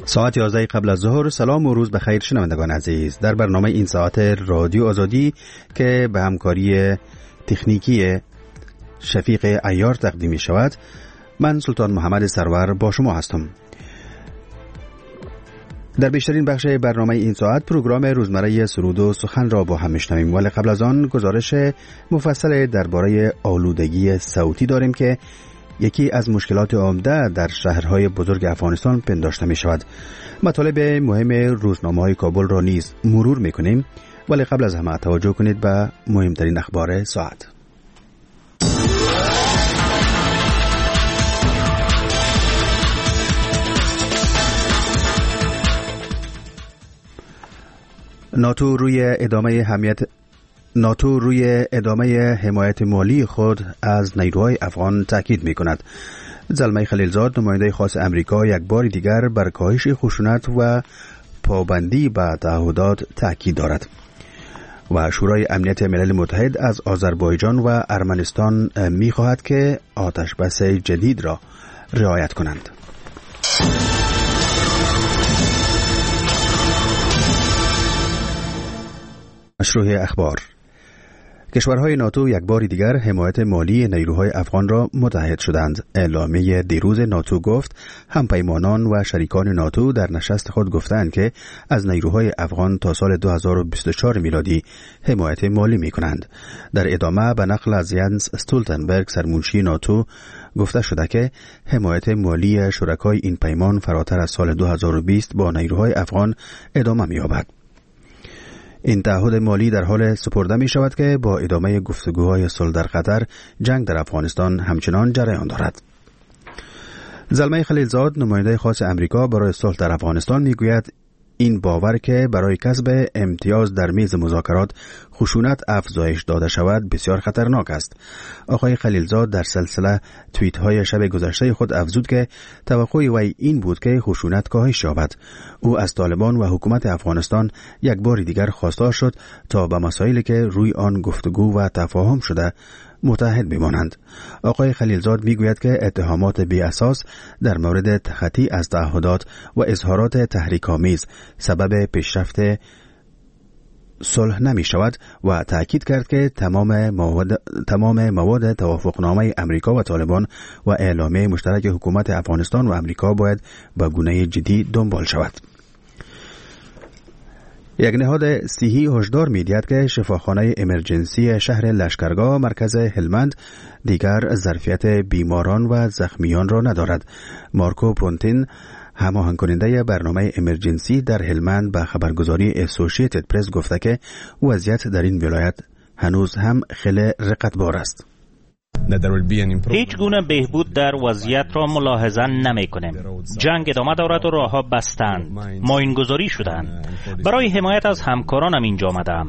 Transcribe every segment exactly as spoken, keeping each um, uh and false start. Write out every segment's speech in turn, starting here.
ساعت یازده قبل از ظهر. سلام و روز بخیر شنوندگان عزیز. در برنامه این ساعت رادیو آزادی که به همکاری تکنیکی شفیق عیار تقدیم می شود، من سلطان محمد سرور با شما هستم. در بیشترین بخش برنامه این ساعت پروگرام روزمره سرود و سخن را با هم میشنویم، ولی قبل از آن گزارش مفصل درباره آلودگی صوتی داریم که یکی از مشکلات عمده در شهرهای بزرگ افغانستان پنداشته می شود. مطالب مهم روزنامه‌های کابل را نیز مرور می کنیم، ولی قبل از همه توجه کنید به مهمترین اخبار ساعت. ناتو روی ادامه حمایت ناتو روی ادامه حمایت مالی خود از نیروهای افغان تاکید می کند. زلمه خلیلزاد، نماینده خاص امریکا، یک بار دیگر بر کاهش خشونت و پابندی به تعهدات تاکید دارد و شورای امنیت ملل متحد از آذربایجان و ارمنستان می خواهد که آتش بس جدید را رعایت کنند. مشروع اخبار. کشورهای ناتو یک بار دیگر حمایت مالی نیروهای افغان را متحد شدند. اعلامیه دیروز ناتو گفت همپیمانان و شریکان ناتو در نشست خود گفتند که از نیروهای افغان تا سال دو هزار و بیست و چهار میلادی حمایت مالی می کنند. در ادامه به نقل از ینس استولتنبرگ، سرمنشی ناتو، گفته شده که حمایت مالی شرکای این پیمان فراتر از سال دو هزار و بیست با نیروهای افغان ادامه می یابد. این تعهد مالی در حال سپرده می شود که با ادامه گفتگوهای صلح در قطر، جنگ در افغانستان همچنان جریان دارد. زلمه خلیلزاد، نماینده خاص امریکا برای صلح در افغانستان، می گوید این باور که برای کسب امتیاز در میز مذاکرات خشونت افزایش داده شود بسیار خطرناک است. آقای خلیلزاد در سلسله توییت های شب گذشته خود افزود که توقع وی این بود که خشونت کاهش یابد. او از طالبان و حکومت افغانستان یک بار دیگر خواستار شد تا به مسائلی که روی آن گفتگو و تفاهم شده متحد بمانند. آقای خلیلزاد میگوید که اتهامات بی اساس در مورد تخطی از تعهدات و اظهارات تحریک‌آمیز سبب پیشرفت صلح نمی شود و تأکید کرد که تمام مواد تمام مواد توافقنامه امریکا و طالبان و اعلامیه مشترک حکومت افغانستان و امریکا باید به گونه جدی دنبال شود. یک نهاد صحی هشدار می‌دهد که شفاخانه امرجنسی شهر لشکرگاه مرکز هلمند دیگر ظرفیت بیماران و زخمیان را ندارد. مارکو پونتین، هماهنگ کننده برنامه امرجنسی در هلمند، به خبرگزاری اسوسییتد پرس گفته که وضعیت در این ولایت هنوز هم خیلی رقتبار است. هیچ گونه بهبود در وضعیت را ملاحظه نمی کنیم. جنگ ادامه دارد و راهها بستند. ماینگذاری شدند. برای حمایت از همکارانم اینجا آمدم.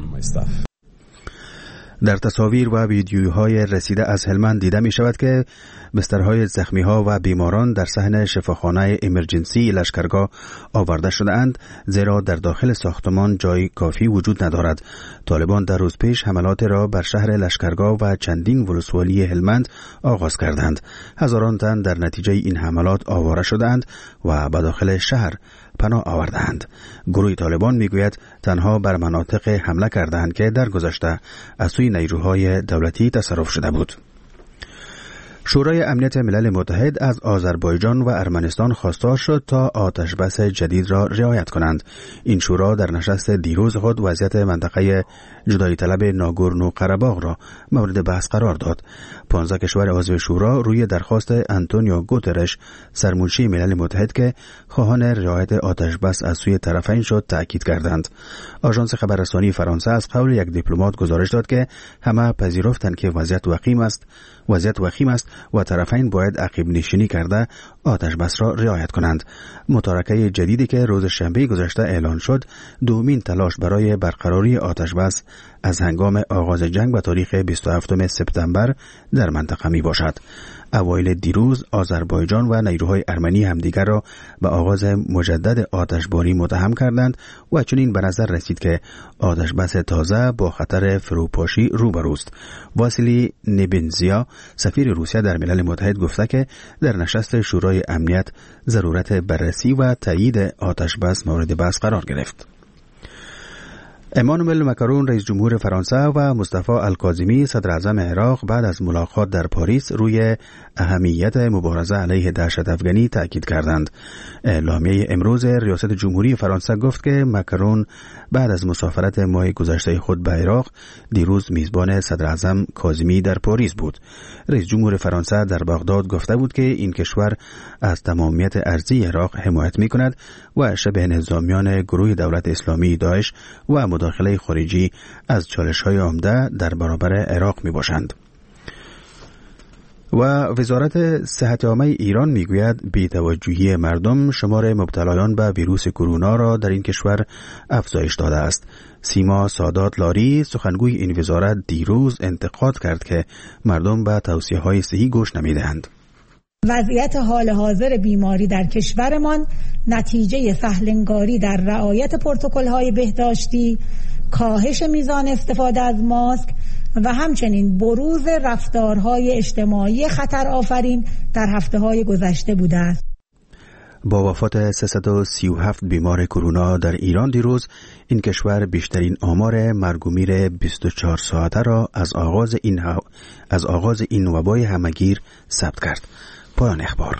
در تصاویر و ویدیوهای رسیده از هلمند دیده می شود که بسترهای زخمی ها و بیماران در صحن شفاخانه امرجنسی لشکرگاه آورده شده اند، زیرا در داخل ساختمان جای کافی وجود ندارد. طالبان در روز پیش حملات را بر شهر لشکرگاه و چندین ولسوالی هلمند آغاز کردند. هزاران تن در نتیجه این حملات آواره شدند و به داخل شهر پناه آوردند. گروه طالبان میگوید تنها بر مناطق حمله کردند که در گذشته از سوی نیروهای دولتی تصرف شده بود. شورای امنیت ملل متحد از آذربایجان و ارمنستان خواستار شد تا آتش بس جدید را رعایت کنند. این شورا در نشست دیروز خود وضعیت منطقه جدایی طلب ناگورنو قره‌باغ را مورد بحث قرار داد. پانزده کشور عضو شورا روی درخواست آنتونیو گوترش، سرمنشی ملل متحد که خواهان رعایت آتش بس از سوی طرفین شد، تأکید کردند. آژانس خبررسانی فرانسه از قول یک دیپلمات گزارش داد که همه پذیرفتند که وضعیت وخیم است وضعیت وخیم است و طرفین باید عقب نشینی کرده آتش بس را رعایت کنند. متارکه جدیدی که روز شنبه گذشته اعلان شد، دومین تلاش برای برقراری آتش بس از هنگام آغاز جنگ به تاریخ بیست و هفتم سپتامبر در منطقه می باشد. اوایل دیروز آذربایجان و نیروهای ارمنی همدیگر را به آغاز مجدد آتشباری متهم کردند و چنین به نظر رسید که آتش بس تازه با خطر فروپاشی روبروست. واسیلی نبنزیا، سفیر روسیه امریکا در ملل متحد گفته که در نشست شورای امنیت ضرورت بررسی و تایید آتش بس مورد بحث قرار گرفت. امانوئل مکرون رئیس جمهور فرانسه و مصطفی الکاظمی صدر اعظم عراق بعد از ملاقات در پاریس روی اهمیت مبارزه علیه دهشت افغانی تاکید کردند. اعلامیه امروز ریاست جمهوری فرانسه گفت که مکرون بعد از مسافرت ماه گذشته خود به عراق دیروز میزبان صدر اعظم کاظمی در پاریس بود. رئیس جمهور فرانسه در بغداد گفته بود که این کشور از تمامیت ارضی عراق حمایت می‌کند و شبه نظامیان گروه دولت اسلامی داعش و مداخله خارجی از چالش‌های عمده در برابر عراق میباشند. و وزارت صحت عامه ایران میگوید بی‌توجهی مردم شمار مبتلایان به ویروس کرونا را در این کشور افزایش داده است. سیما سادات لاری سخنگوی این وزارت دیروز انتقاد کرد که مردم به توصیه‌های صحی گوش نمیدهند. وضعیت حال حاضر بیماری در کشورمان نتیجه سهلنگاری در رعایت پروتکل‌های بهداشتی، کاهش میزان استفاده از ماسک و همچنین بروز رفتارهای اجتماعی خطر آفرین در هفته‌های گذشته بوده است. با وفات سیصد و سی و هفت بیمار کرونا در ایران دیروز این کشور بیشترین آمار مرگ و میر بیست و چهار ساعته را از آغاز این ها... از آغاز این وبای همه‌گیر ثبت کرد. پایان اخبار.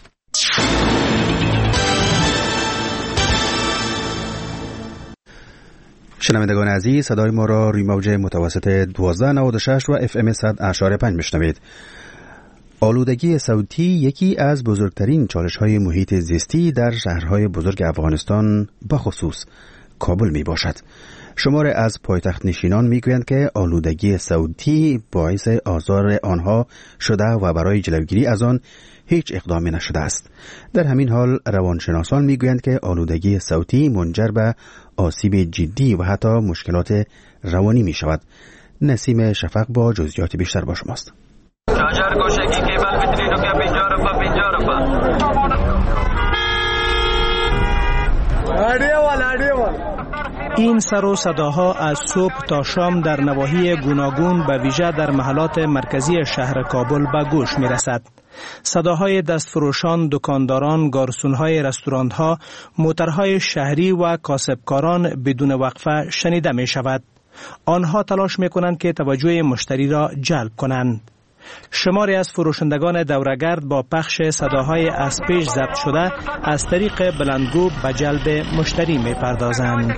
شنوندگان عزیز، صدای ما را روی موج متوسط دوازده نود و شش و اف ام صد اشاره پنج میشنوید. آلودگی صوتی یکی از بزرگترین چالش‌های محیط زیستی در شهرهای بزرگ افغانستان بخصوص کابل می باشد. شمار از پایتخت نشینان میگویند که آلودگی صوتی باعث آزار آنها شده و برای جلوگیری از آن هیچ اقدامی نشده است. در همین حال روانشناسان میگویند که آلودگی صوتی منجر به آسیب جدی و حتی مشکلات روانی می شود. نسیم شفق با جزئیات بیشتر با شماست. این سر و صداها از صبح تا شام در نواحی گوناگون به ویژه در محلات مرکزی شهر کابل به گوش می رسد. صداهای دستفروشان، دکانداران، گارسونهای رستورانتها، موترهای شهری و کاسبکاران بدون وقفه شنیده می شود. آنها تلاش می کنند که توجه مشتری را جلب کنند. شماری از فروشندگان دورگرد با پخش صداهای از پیش ضبط شده از طریق بلندگو به جلب مشتری می پردازند.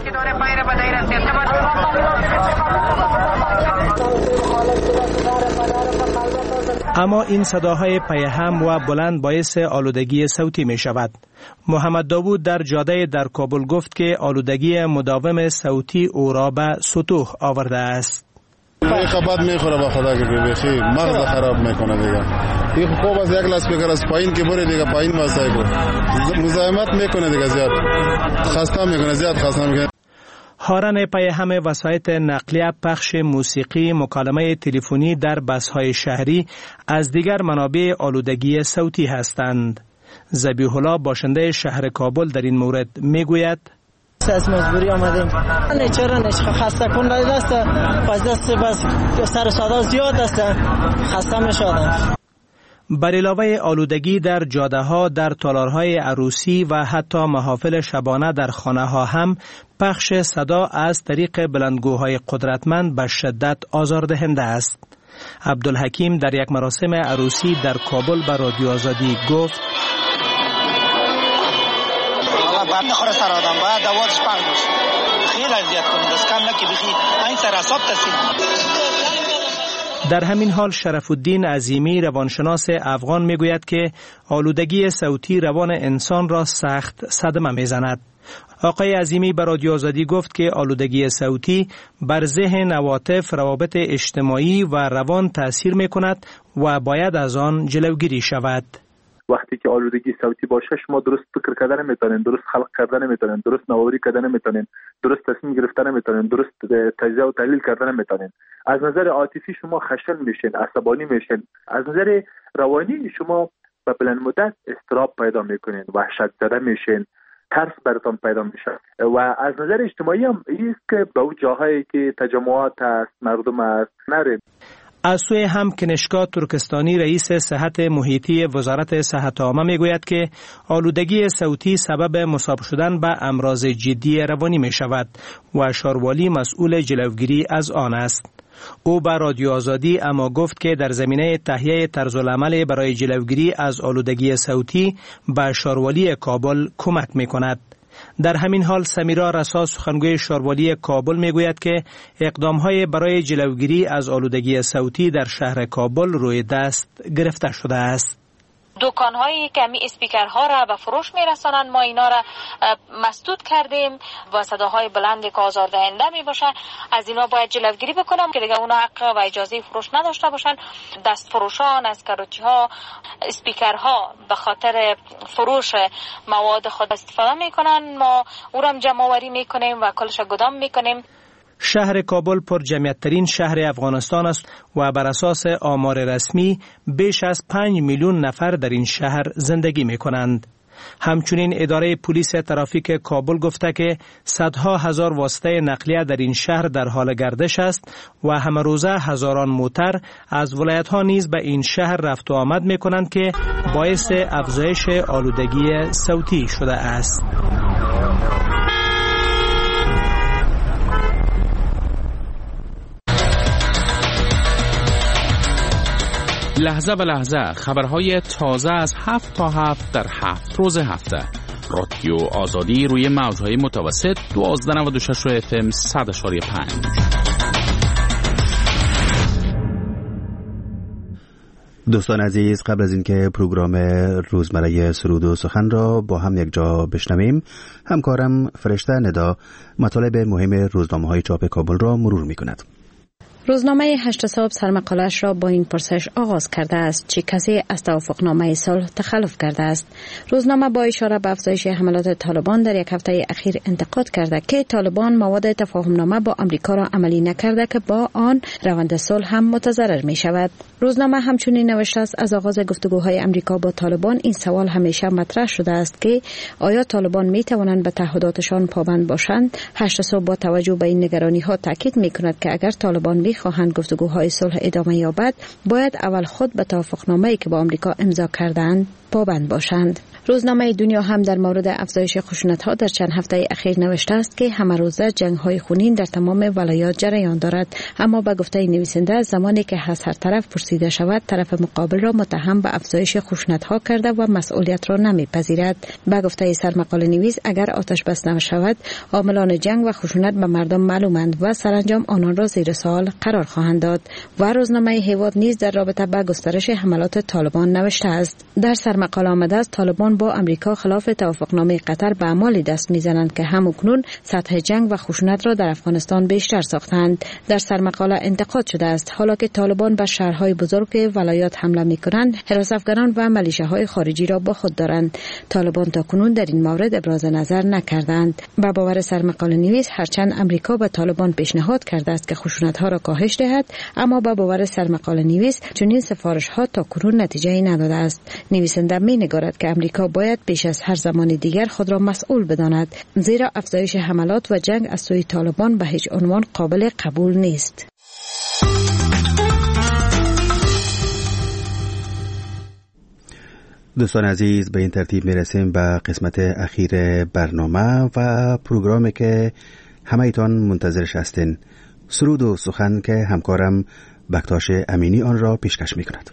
اما این صداهای پیهم و بلند باعث آلودگی صوتی می شود. محمد داوود در جاده در کابل گفت که آلودگی مداوم صوتی او را به سطوح آورده است. این خبات میخوره با خدا که بخیر مغز خراب میکنه دیگه. این خوب از یک لاسپیکر از پایین که بره دیگه پایین واسه کو مزاحمت میکنه دیگه، زیاد خسته میکنه، زیاد خسته میکنه. هارن پیهم وسایط نقلیه، پخش موسیقی، مکالمه تلفنی در بس‌های شهری از دیگر منابع آلودگی صوتی هستند. ذبیح الله باشنده شهر کابل در این مورد میگوید: از مجبوری آمدیم. نه چرا نه خسته کننده است، پس دست بس سر صدا زیاد است، خسته میشدم. بر علاوه آلودگی در جاده ها، در تالارهای عروسی و حتی محافل شبانه در خانه ها هم پخش صدا از طریق بلندگوهای قدرتمند به شدت آزاردهنده است. عبدالحکیم در یک مراسم عروسی در کابل به رادیو آزادی گفت: بعد نخوره سر آدم باید دوازش پرموش خیلی اذیت کنید از کم نکی بخی این سر اصاب تسید. در همین حال شرف الدین عظیمی روانشناس افغان میگوید که آلودگی صوتی روان انسان را سخت صدمه میزند. آقای عظیمی به رادیو آزادی گفت که آلودگی صوتی بر ذهن، عواطف، روابط اجتماعی و روان تأثیر میکند و باید از آن جلوگیری شود. وقتی که آلودگی صوتی باشه شما درست فکر کردن نمیتونین، درست خلق کردن نمیتونین، درست نوآوری کردن نمیتونین، درست تصمیم گرفتن نمیتونین، درست تجزیه و تحلیل کردن نمیتونین. از نظر عاطفی شما خشن میشین، عصبانی میشین. از نظر روانی شما به بلند مدت اضطراب پیدا میکنین، وحشت زده میشین، ترس براتون پیدا میشه. و از نظر اجتماعی هم است که به اون جاهایی که تجمعات هست، مردم هست نریم. از سوی هم کنشکا ترکستانی رئیس صحت محیطی وزارت صحت عامه میگوید که آلودگی صوتی سبب مصاب شدن به امراض جدی روانی می شود و شاروالی مسئول جلوگیری از آن است. او به رادیو آزادی اما گفت که در زمینه تهیه طرزالعمل برای جلوگیری از آلودگی صوتی به شاروالی کابل کمک می کند. در همین حال سمیرا رسا سخنگوی شاروالی کابل میگوید که اقدام‌های برای جلوگیری از آلودگی صوتی در شهر کابل روی دست گرفته شده است. دکان‌هایی که می اسپیکرها را به فروش می‌رسانند ما اینا را مسدود کردیم با صداهای بلندی که آزاردهنده میباشن. از اینا باید جلوگیری بکنم که دیگه اونا حق و اجازه فروش نداشته باشن. دست فروشان از کروتی‌ها اسپیکرها به خاطر فروش مواد خود استفاده میکنن، ما او را جمع آوری میکنیم و کلش گدام میکنیم. شهر کابل پر جمعیت ترین شهر افغانستان است و بر اساس آمار رسمی بیش از پنج میلیون نفر در این شهر زندگی می کنند. همچنین اداره پلیس ترافیک کابل گفته که صدها هزار واسطه نقلیه در این شهر در حال گردش است و همه روزه هزاران موتر از ولایت ها نیز به این شهر رفت و آمد می کنند که باعث افزایش آلودگی صوتی شده است. لحظه به لحظه خبرهای تازه از هفت تا هفت در هفت روز هفته. رادیو آزادی روی موجهای متوسط دوازده نود و شش اف ام صد اشاری پنج. دوستان عزیز، قبل از اینکه پروگرام روزمره سرود و سخن را با هم یک جا بشنویم، همکارم فرشته ندا مطالب مهم روزنامه‌های چاپ کابل را مرور می‌کند. روزنامه هشت صبح سرمقاله‌اش را با این پرسش آغاز کرده است: چه کسی از توافقنامه صلح تخلف کرده است؟ روزنامه با اشاره به افزایش حملات طالبان در یک هفته اخیر انتقاد کرده که طالبان مواد تفاهمنامه با آمریکا را عملی نکرده که با آن روند صلح هم متضرر می شود. روزنامه همچنین نوشته است: از آغاز گفتگوهای آمریکا با طالبان این سوال همیشه مطرح شده است که آیا طالبان می توانند به تعهداتشان پابند باشند؟ هشت صبح با توجه به این نگرانی‌ها تاکید می کند که اگر طالبان می خواهند گفتگوهای صلح ادامه یابد، باید اول خود به توافقنامه‌ای که با آمریکا امضا کردند پابند باشند. روزنامه دنیا هم در مورد افزایش خشونت‌ها در چند هفته اخیر نوشته است که همه روزه جنگ‌های خونین در تمام ولایات جریان دارد، اما به گفته نویسنده زمانی که از هر طرف پرسیده شود طرف مقابل را متهم به افزایش خشونت‌ها کرده و مسئولیت را نمی‌پذیرد. به گفته سرمقاله نویس اگر آتش بس نشود عاملان جنگ و خشونت به مردم معلومند و سرانجام آنان را زیر سوال قرار خواهند داد. و روزنامه هیواد نیز در رابطه با گسترش حملات طالبان نوشته است: در سرمقاله آمده است طالبان با آمریکا خلاف توافقنامه قطر به اعمالی دست میزنند که همکنون سطح جنگ و خشونت را در افغانستان بیشتر ساختند. در سرمقاله انتقاد شده است حالا که طالبان به شهرهای بزرگ ولایات حمله میکنند، حراس افغانان و ملیشه‌های خارجی را با خود دارند. طالبان تاکنون در این مورد ابراز نظر نکردند. به باور سرمقاله نویس هرچند آمریکا به طالبان پیشنهاد کرده است که خشونت‌ها را کاهش دهد، اما به باور سرمقاله نویس چنین سفارش‌ها تاکنون نتیجه‌ای نداده است. نویسنده می‌نگارد که آمریکا باید بیش از هر زمان دیگر خود را مسئول بداند، زیرا افزایش حملات و جنگ از سوی طالبان به هیچ عنوان قابل قبول نیست. دوستان عزیز، به این ترتیب میرسیم به قسمت اخیر برنامه و پروگرامی که همه ایتان منتظرش هستین، سرود و سخن که همکارم بکتاش امینی آن را پیشکش میکند.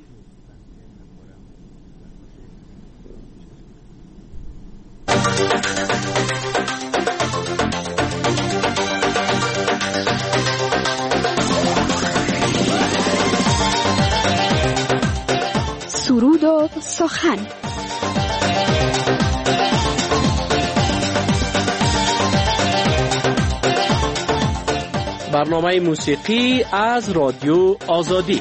سرود و سخن. برنامه موسیقی از رادیو آزادی.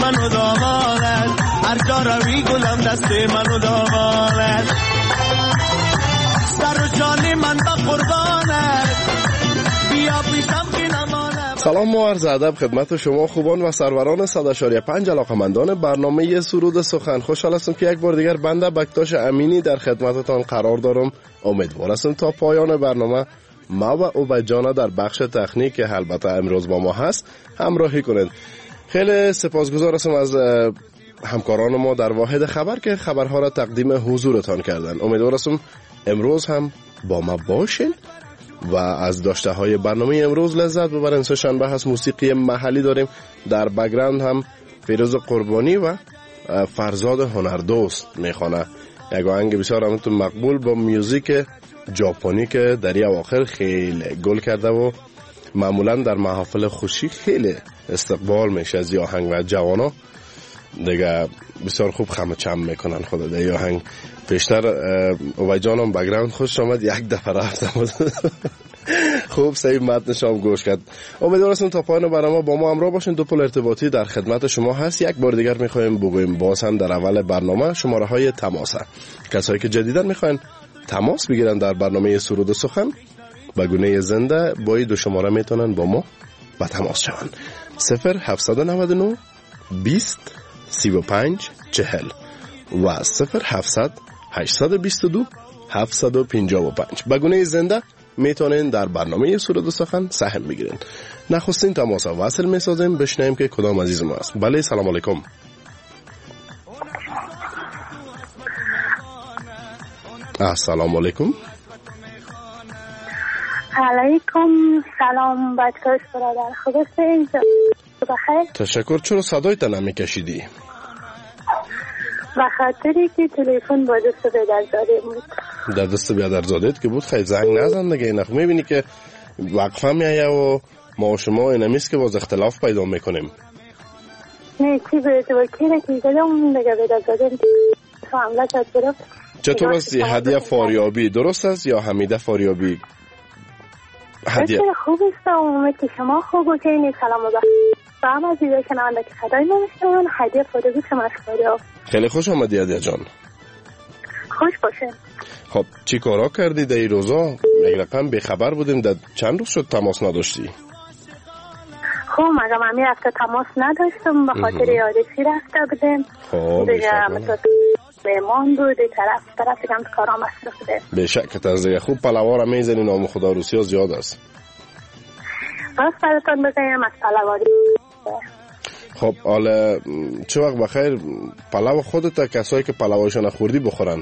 منو دامانت هر جا روی گلم دست منو دامانت سر و جان من با قربانت بیا پیشم که نمانم. سلام و عرض ادب خدمت شما خوبان و سروران صد و پنج علاقمندان برنامه سرود سخن. خوشحال هستم که یک بار دیگر بنده بکتاش امینی در خدمتتان قرار دارم. امیدوار هستم تا پایان برنامه ما و عبید جان در بخش تکنیک که البته امروز با ما هست همراهی کنید. خیلی سپاسگزار هستم از همکاران ما در واحد خبر که خبرها را تقدیم حضورتان کردن. امیدوار هستم امروز هم با ما باشین و از داشته های برنامه امروز لذت ببرین. سه شنبه هست، موسیقی محلی داریم، در بک‌گراند هم فیروز قربانی و فرزاد هنردوست میخوانه یک آهنگ بسیار همتون مقبول با میوزیک ژاپنی که در این اواخر خیلی گل کرده و معمولا در محافل خوشی خیلی استقبال میشه از این آهنگ و جوانا دیگه بسیار خوب خم چم میکنن. خدا در این آهنگ پیشتر عبید جانم بک‌گراند خوش آمد، یک دفعه رفتم خوب صحیح متنش هم گوش کرد. امیدوار هستم تا پایان برنامه با ما همراه باشین. دو پل ارتباطی در خدمت شما هست. یک بار دیگر میخوایم بگویم باز هم در اول برنامه شماره های تماسه. کسایی که جدیدن میخواین تماس بگیرن در برنامه سرود سخن به گونه زنده با این دو شماره میتونن با ما با تماس شون. صفر هفتصد و نود و نه بیست سی و پنج چهل و صفر هفتصد هشتصد و بیست و دو هفتصد و پنجاه و پنج. به گونه زنده میتونین در برنامه سرود سخن سهم بگیرین. نخستین تماس وصل میسازیم، بشنویم که کدام عزیز ما است. بله سلام علیکم. السلام علیکم. علیکم سلام بچه‌ها برادر، خوب هستین؟ بخیر. تشکر. چرا صدایت نمیکشیدی؟ به خاطری که تلفن با دست بیدرزاده بود. در دست بیدرزادهت که بود خیلی زنگ نزن دیگه. اینخ میبینی که وقفه میایه و ما و شما اینمیست که باز اختلاف پیدا میکنیم. نه چی باید با کیره که زدم دیگه بیدرزاده تو حمله شد برم. چطور است هدیه فاریابی درست است یا حمیده فاریابی؟ هدیه خوب است و امید که شما خوب و که اینی سلام و با هم از دیده شنونده که خدای نمیشتون هدیه فاریابی شما فاریاب. خیلی خوش آمدی هدیه جان. خوش باشه. خب چی کارا کردی در این روزا؟ یک رقم بیخبر بودیم. در چند روز شد تماس نداشتی؟ خب مگم همی رفته تماس نداشتم به خاطر یادشی رفته بودیم. خب دیگه مثلا میمان بود طرف طرف دیگه هم کارا مصرف بوده. بشک تنزیه خوب پلوار هم میزنی. نام خدا روسی ها زیاد است. بس براتون بگیم از پلواری. خب حالا چه وقت بخیر پلو خودت کسایی که پلوایشو نخوردی بخورن.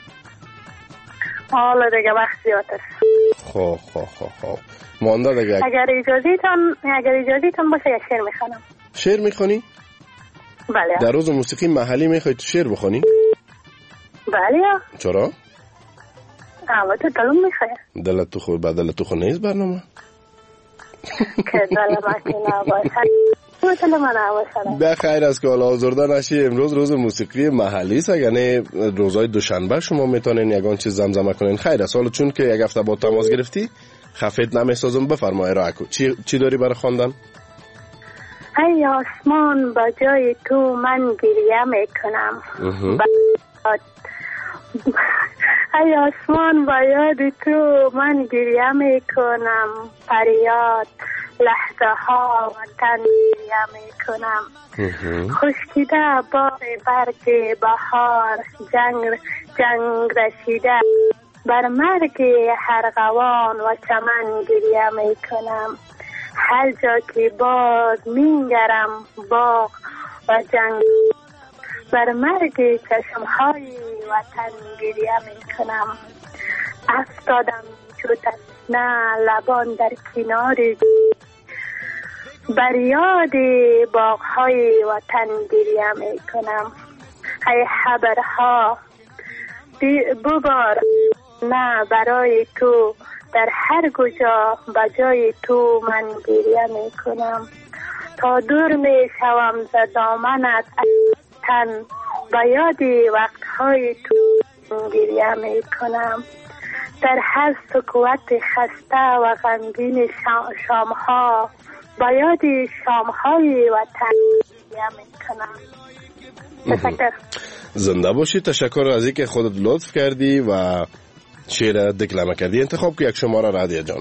حالا دیگه وقت زیاد است. خب خب خب خب مانده دیگه. اگر اجازیتون اگر اجازیتون باشه یک شعر میخوانم. شعر میخوانی؟ بله. در روز موسیقی محلی میخوای تو شعر بخوانی؟ بله. چرا؟ البته دلم میخواد. دلت تو خو بدل تو خو نیست برنامه. که دلم اصلا باشه. به خیر است که حالا آزرده نشی. امروز روز موسیقی محلی است، یعنی روزهای دوشنبه شما میتونین یگان چیز زمزمه کنین. خیر است. حالا چون که یک هفته با تماس گرفتی خفیت نمیسازم، بفرمای را کو چی چی داری برای خواندن؟ ای آسمان با جای تو من گریه میکنم. ای آسمان با یاد تو من گریه میکنم. فریاد لحظه ها وطن گریه میکنم. خشکیده باغ برگ بهار جنگ جنگ رسیده بر مرگ ارغوان و چمن گریه میکنم. هر جا که باز مینگرم باغ و جنگ بر مرگ چشمهای وطن گریه میکنم. افتادم چو تشنه لبان در کنار بر یاد باغهای وطن گریه میکنم. ای خبرها ببار نه برای تو در هر کجا بجای تو من گریه میکنم. تا دور میشوم ز دامنت تن به یاد وقتهای تو گریه میکنم. در هر سکوت خسته و غمگین شامها به یاد شامهای وطن تهیه میکنم. تشکر. زنده باشی. تشکر از اینکه خودت لطف کردی و شعر دکلمه کردی. انتخاب که یک شماره رادیه جان.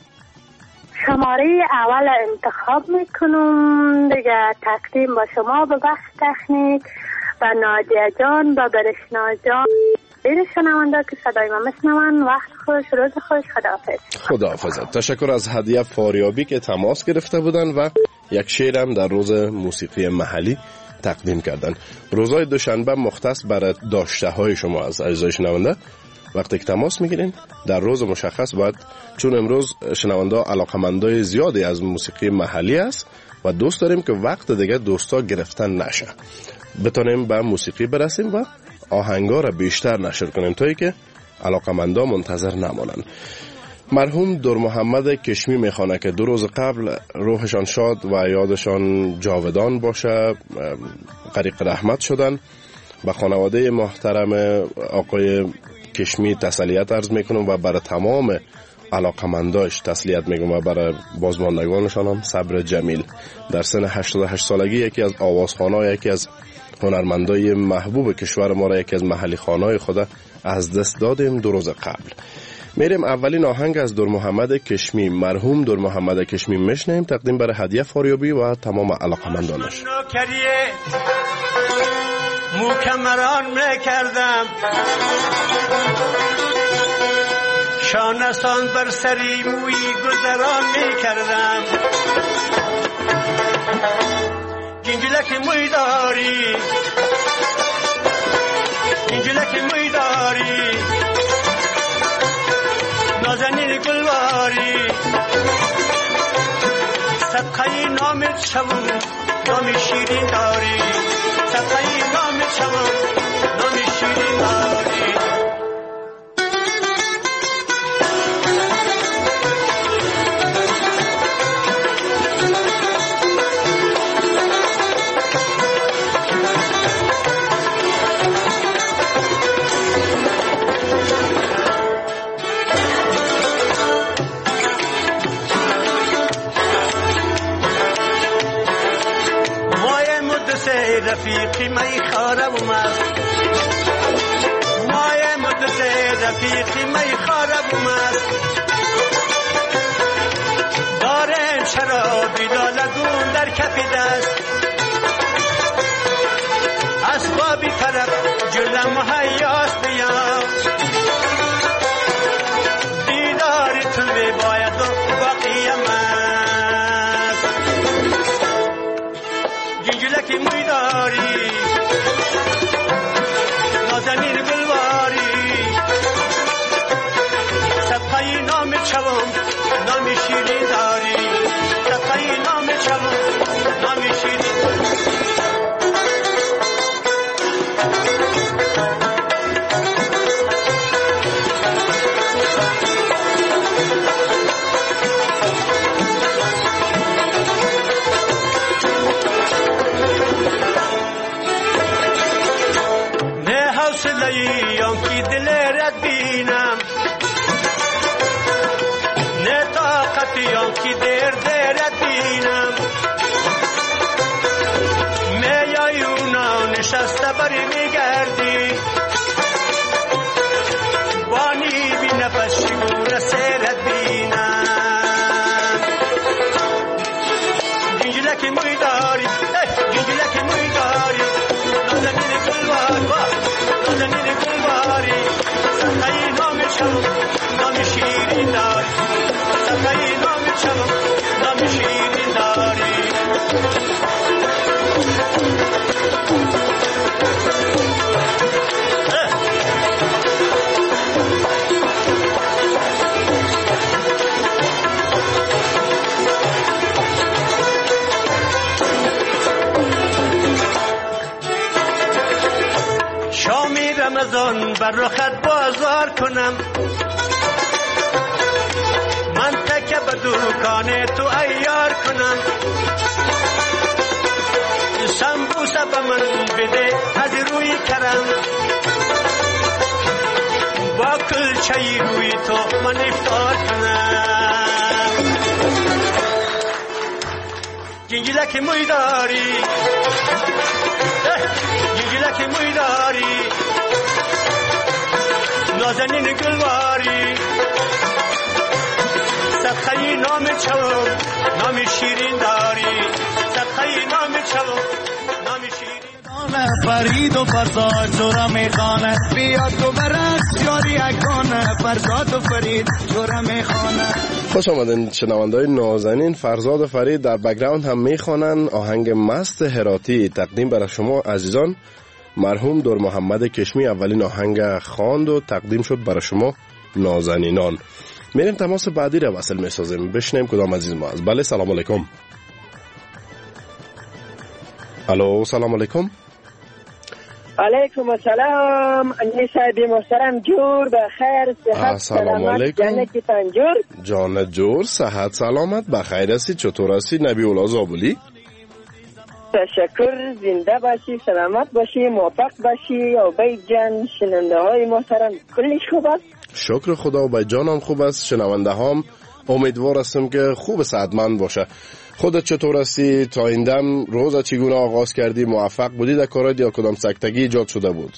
شماره اول انتخاب میکنم دیگه، تقدیم با شما به بخش تکنیک و نادیه جان و برشنا جان این شنونده که صدای ما میشنون. وقت خوش، روز خوش، خداحافظ. خداحافظ. تشکر از هدیه فاریابی که تماس گرفته بودن و یک شعرم در روز موسیقی محلی تقدیم کردن. روزهای دوشنبه مختص برای داشته های شما از اعضای شنونده. وقتی که تماس میگیرین در روز مشخص باید، چون امروز شنونده علاقمندای زیادی از موسیقی محلی است و دوست داریم که وقت دیگه دوستا گرفتن نشه، بتونیم به موسیقی برسیم و آهنگا را بیشتر نشر کنیم تا که علاقمندا منتظر نمانند. مرحوم دور محمد کشمی میخوانه که دو روز قبل روحشان شاد و یادشان جاودان باشه، غریق رحمت شدن. به خانواده محترم آقای کشمی تسلیت عرض میکنم و برای تمام علاقمنداش تسلیت میگم و برای بازماندگانشان هم صبر جمیل. در سن هشتاد و هشت سالگی یکی از آوازخوان‌ها، یکی از هنرمندای محبوب کشور ما را، یکی از محلی خوان‌های خود از دست دادیم دو روز قبل. میریم اولین آهنگ از دور محمد کشمی، مرحوم دور محمد کشمی میشنیم، تقدیم برای هدیه فاریابی و تمام علاقمندانش. مکمران میکردم شانسان بر سری موی گذران میکردم. گنجلک موی داری، گنجلک موی داری، نازنین گلواری، صدقه نامت شوم نام شیرین داری، صدقه نامت شوم نام شیرین داری. رفیقی می خارم است، مای مدت رفیقی می خارم است، دارم شرابی دالگون در کف دست، اسبابی طرف جلم مهیاس بیام، دیداری طلبی باید و باقیم است. گنجلکی موی داری، نازنین گلواری، صدقه نام چوم نام شیرین داری، صدقه نام چوم نام شیرین داری. یانکی دل رد بینم، نه طاقت یانکی در درد بینم، میایونا نشسته بری میگردی، بانی بی نفس شگون سیرت بینم. گنجلکی موی داری، گنجلکی موی داری، نازنین گلوار، نازنین گلواری، صدقه نام شوم نام شیرین داری، صدقه نام شوم نام شیرین داری. شامی رمضان بر رخت بازار کنم، من تکه به دکان تو ایار کنم، سمبوسه به من بده از روی کرم، با کلچه روی تو من افطار کنم. گنگیلک موی داری گنگیلک موی داری نازنین گلواری صدقه نام چوم نام شیرین داری صدقه نام چوم نام شیرین فرید و فرزاد جورا میخانه بیاد تو برست یاری اکانه فرزاد و فرید جورا میخانه. خوش آمدین شنونده‌های نازنین. فرزاد و فرید در بک‌گراند هم میخوانن آهنگ مست هراتی تقدیم برای شما عزیزان. مرحوم دور محمد کشمی اولین آهنگ خواند و تقدیم شد برای شما نازنینان. میریم تماس بعدی را وصل میسازیم، بشنیم کدام عزیز ما است. بله سلام علیکم. الو سلام علیکم. علیکم السلام. انی صاحبی محترم جور بخیر صحت سلامت جانت پنجور جانت جور صحت سلامت بخیر هستی؟ چطور هستی نبی الله زابلی؟ تشکر، زنده باشی، سلامت باشی، موفق باشی. و بای جان شنونده های محترم کلش خوب است؟ شکر خدا و بای جانم خوب است. شنونده هم امیدوار هستم که خوب صحتمند باشه. خودت چطور هستی؟ تا این دم روز چگونه آغاز کردی؟ موفق بودی در کارت یا کدام سکتگی ایجاد شده بود؟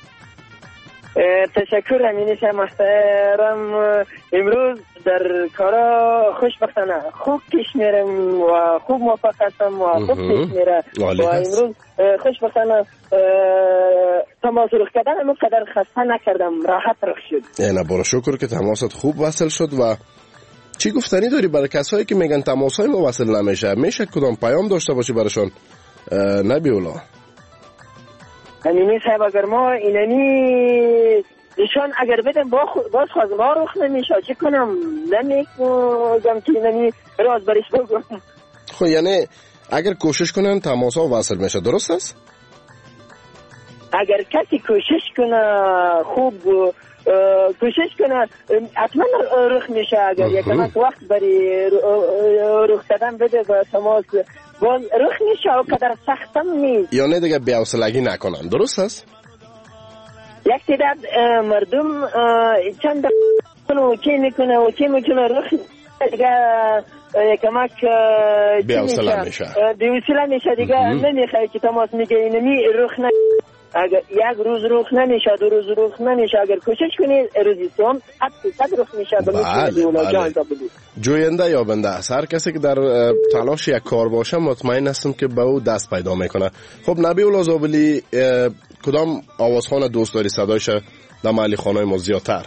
تشکر امینی شه محترم. امروز در کارا خوشبختانه خوب پیش میرم و خوب موفق هستم و خوب پیش میره و امروز خوشبختانه تماس رخ کردن امروز قدر خسته نکردم، راحت رخ شد. یعنی برای شکر که تماست خوب وصل شد. و چی گفتنی داری برای کسایی که میگن تماسهای ما وصل نمیشه؟ میشه کدام پیام داشته باشی براشون نبی الله؟ امینی صاحب اگر ما اینمی ایشان اگر بدم باز خواست ما رخ نمیشه، چه کنم؟ نمیگم که اینمی راز برش بگم. خب یعنی اگر کوشش کنن تماس ها وصل میشه، درست است؟ اگر کسی کوشش کنه خوب کوشش کنه حتما رخ میشه. اگر یک وقت برای رخ دادن بده با تماس باز رخ میشه و قدر سختم نیست. یا نه دیگه بی‌حوصلگی نکنن، درست است؟ یک تعداد مردم چند کنه چی میکنه و چی میکنه رخ دیگه کمک بی‌حوصله میشه بی‌حوصله میشه دیگه نمیخواد که تماس میگه اینمی رخ نه. اگر یک روز رخ نمیشه، دو روز رخ نمیشه، اگر کوشش کنید روزی سوم صد رخ میشه. بله بله. جوینده یا بنده است. هر کسی که در تلاش یک کار باشه مطمئن هستم که به او دست پیدا میکنه. خب نبی الله زابلی کدام آوازخوان دوست داری صدایش در محلی خانه ما زیادتر؟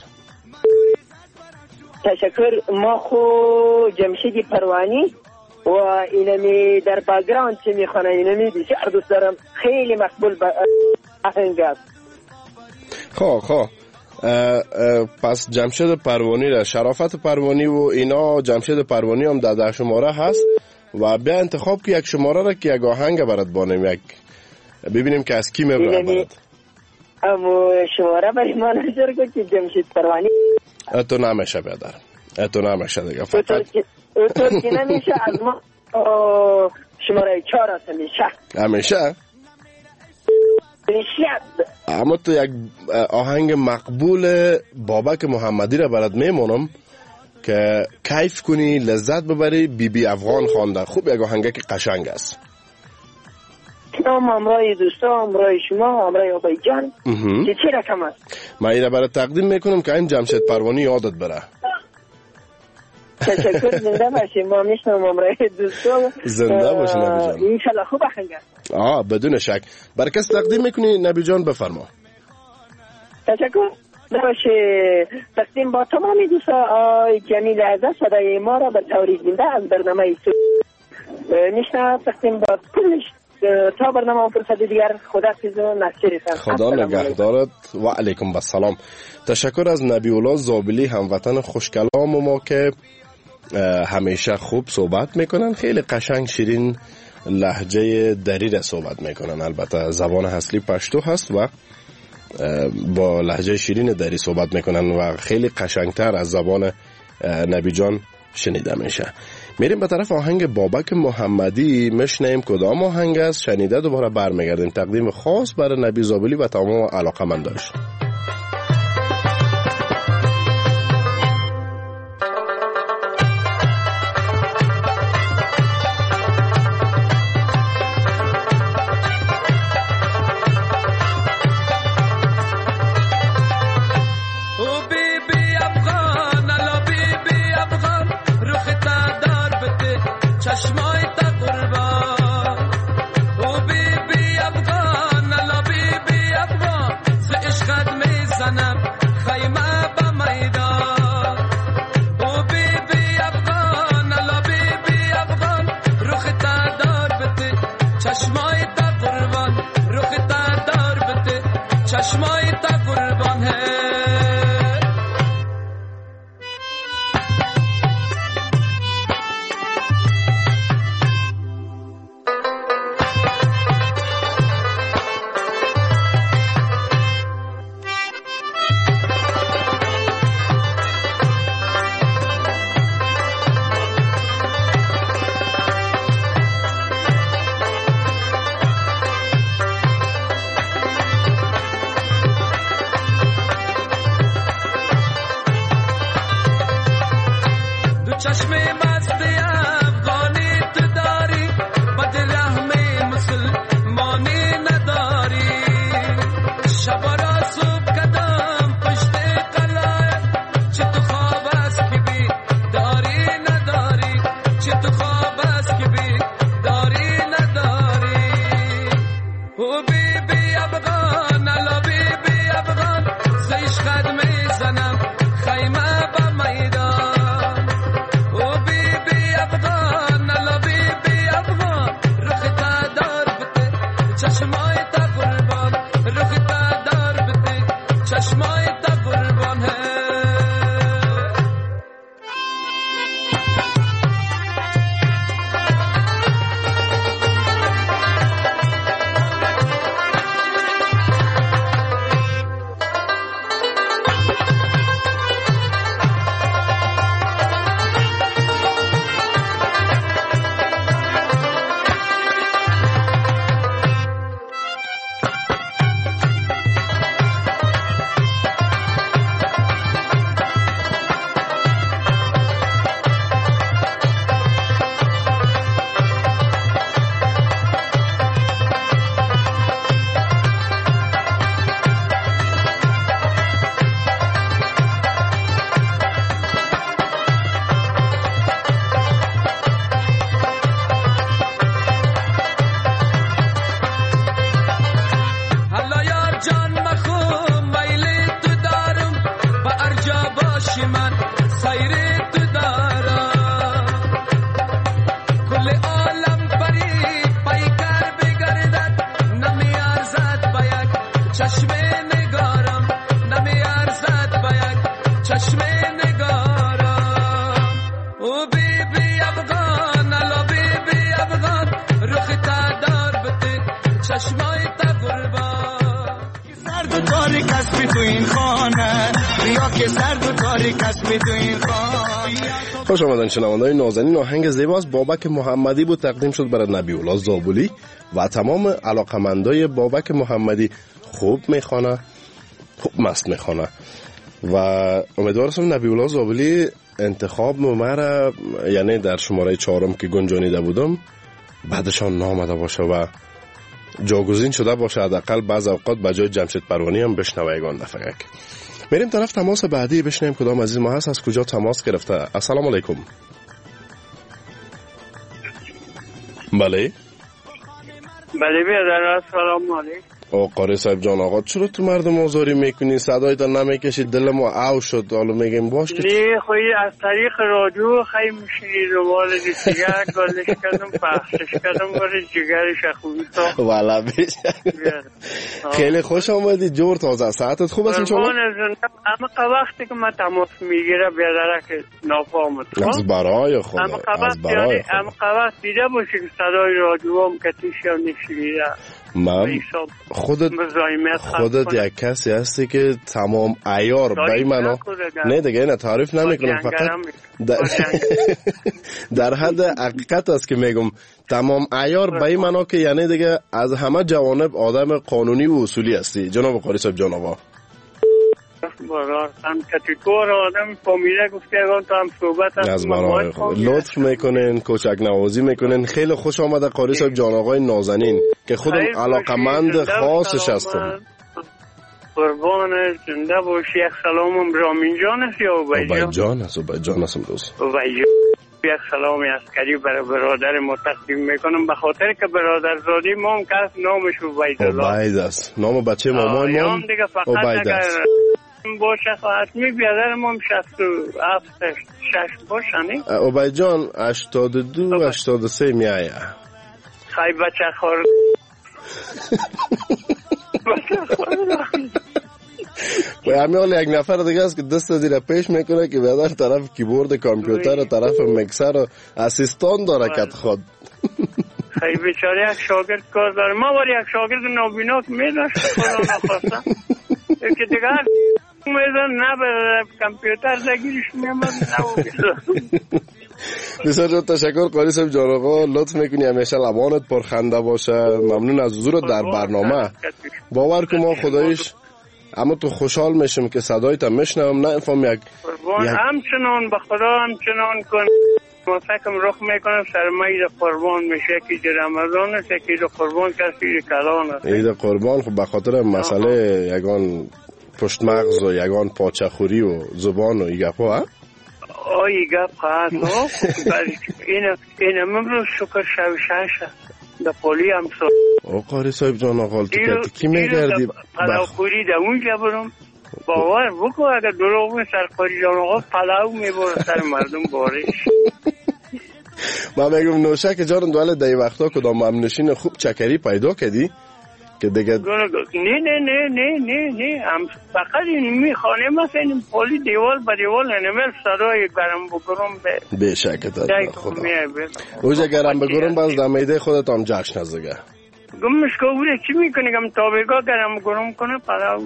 تشکر. ما خو جمشید پروانی و اینمی در بک‌گراند چه میخونه اینمی بسیار دوست دارم، خیلی مقبول آهنگ است. خب خب پس جمشید پروانی را شرافت پروانی و اینا جمشید پروانی هم در ده شماره هست و بیا انتخاب که یک شماره را که یک آهنگ برات بانیم، یک ببینیم که از کی میبره برات. اما شماره برای ما نظر کن که جمشید پروانی اتو نمیشه بیادر، اتو نمیشه دیگه فقط اتو که نمیشه از ما شماره چهار هست همیشه همیشه اما تو یک آهنگ مقبول بابک محمدی را برات میمونم که کیف کنی لذت ببری. بی بی افغان خوانده خوب یک آهنگ که قشنگ است. نام امرای دوستا امرای شما امرای آبای جان که چی رقم است؟ من این را برات تقدیم میکنم که این جمشید پروانی یادت بره. تشکر. زنده باشی. ما میشنم امرای دوستا. زنده باشی نبی جان. انشالله خوب آهنگ است. آه بدون شک. برای کس تقدیم میکنی نبی جان؟ بفرما. تشکر. باشه تقدیم با تمامی دوستا جمیل عزیز صدای ما را به طور زنده از برنامه سو میشنم. تقدیم با کلش تا برنامه و فرصت دیگر خدا حافظ و نصیرتان. خدا نگهدارت و علیکم السلام. تشکر از نبی الله زابلی هموطن خوشکلام ما که همیشه خوب صحبت میکنن، خیلی قشنگ شیرین لهجه دری را صحبت میکنن. البته زبان اصلی پشتو هست و با لهجه شیرین دری صحبت میکنن و خیلی قشنگتر از زبان نبی جان شنیده میشه. میریم به طرف آهنگ بابک محمدی، مشنیم کدام آهنگ است، شنیده دوباره برمیگردیم. تقدیم خاص برای نبی زابلی و تمام علاقه‌مندانش. خوش آمدن شنوندگان نازنین. آهنگ زیبا از بابک محمدی بود، تقدیم شد برای نبی الله زابلی و تمام علاقمندای بابک محمدی. خوب میخوانه، خوب مست میخوانه و امیدوارم نبی الله زابلی انتخاب مرا، یعنی در شماره چهارم که گنجانیده بودم بعدشان نامده باشه و جاگزین شده باشه، حداقل بعض اوقات به جای جمشید پروانی هم بشنویگان دفعه. میریم طرف تماس بعدی، بشنویم کدام عزیز ما هست، از کجا تماس گرفته. السلام علیکم. بله بله بیادر، السلام علیکم. او قاری صاحب جان آقا، چرا تو مردم آزاری میکنی؟ صدای تا نمیکشی، دل ما او شد. حالا میگیم باش که نه خوی از طریق رادیو خیلی میشینی روال دیگه گلش کردم پخشش کردم برای جگرش خوبی تا والا بیشن. خیلی خوش آمدی، جور تازه. ساعتت خوب است شما؟ اما وقتی که من تماس میگیره بیادره که نافامت از برای خدا، از برای خدا. اما وقت دیده باشی که صدای رادیو هم کتیشی هم نشیده. من خودت خودت یک کسی هستی که تمام عیار بای منو نه دیگه نه تعریف نمیکنم، فقط در, در حد حقیقت است که میگم تمام عیار بای منو که یعنی دیگه از همه جوانب آدم قانونی و اصولی هستی جناب قاری صاحب جان آقا. برای هم کتیکور آدم فامیله گفته اگه تو هم صحبت از برای لطف میکنین، کوچک نوازی میکنین. خیلی خوش آمده قاری صاحب جان آقای نازنین که خودم علاقمند خاصش هستم. قربان زنده باشی. یک سلامم رامین جان است یا عبید جان؟ عبید جان است، عبید جان است دوست. عبید جان یک سلام عسکری برای برادر ما تقدیم میکنم، به خاطر که برادرزاده ما هم کس نامش عبید عبید است. نام بچه مامان ما هم دیگه فقط اگر باشه حتمی بیادر ما هم شصت و هفت شش باشه نی؟ عبید جان هشتاد و دو هشتاد و سه می آیه. خیلی بچه خور بچه خور و همین حال یک نفر دیگه است که دست زیر پیش میکنه که بیادر طرف کیبورد کامپیوتر و طرف میکسر و اسیستان داره کت خود. خیلی بیچاره یک شاگرد کار داره. ما باری یک شاگرد نابینا که میداشت خدا نخواستم که دیگه میدن نه به کامپیوتر دگیرش میامد نه. بسیار تشکر قاری صاحب جان آقا، لطف میکنی همیشه لبانت پرخنده باشه. ممنون از حضورت در برنامه. باور که ما خدایش اما تو خوشحال میشم که صدایت هم میشنوم، نه افهم یک همچنان به خدا همچنان کن. ما فکرم رخ میکنم سرمایی را قربان میشه که رمضان است که را قربان کسی کلان است. عید قربان خب به خاطر مسئله یگان پشت مغز و یگان پاچه خوری و زبان و ای گپ ها آی گپ هست این این امروز شکر شب شش در پولی هم سو او قاری صاحب جان آقا تو که کی میگردی پلاو خوری در اونجا برم باور بکو اگر دروغ می سر قاری جان آقا پلاو میبره سر مردم بارش. من میگم نوشک جان دوال دای وقتا کدام امنشین خوب چکری پیدا کردی که دیگه نه نه نه نه نه نه هم فقط این میخوانه مثلا این پولی دیوال با دیوال نمیل صدای گرم بگرم به به شکت خدا اوجه گرم بگرم باز در میده خودت هم جشن از دیگه گمش که بوده چی میکنه گم تابگاه گرم بگرم کنه پلاو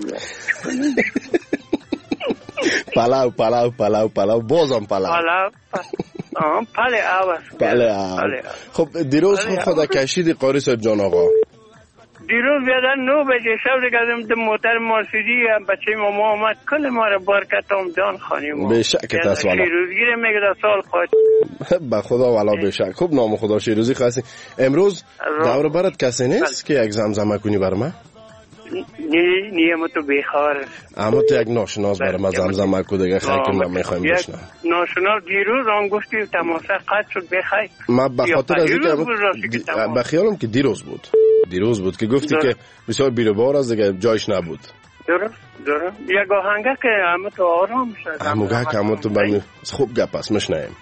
پلاو پلاو پلاو پلاو بازم پلاو پلاو آه پله آواز پله خب دیروز خدا کشیدی قاری صاحب جان آقا دیروز بیادر نو بجه شب دیگه در موتر مرسیدی بچه ماما آمد کل ما را بارکت هم دان خانیم به شکت است والا شیروزگیر میگه در سال خواهد به خدا والا به شک خوب نام خدا شیروزی خواستی. امروز دور برات کسی نیست که یک زمزمه کنی بر من؟ نی نی اما تو بیخار اما تو یک ناشناس برای من زمزمه کو دیگه خیلی که من میخوایم بشنم. ناشناس دیروز آن گفتی تماسه قد شد بخوای من به خاطر از اینکه به خیالم که دیروز بود دیروز بود که گفتی که بسیار بیروبار از دیگه جایش نبود. درست درست یک آهنگه که اما تو آرام شد هموگه که اما تو بمی خوب گپ است مشنیم.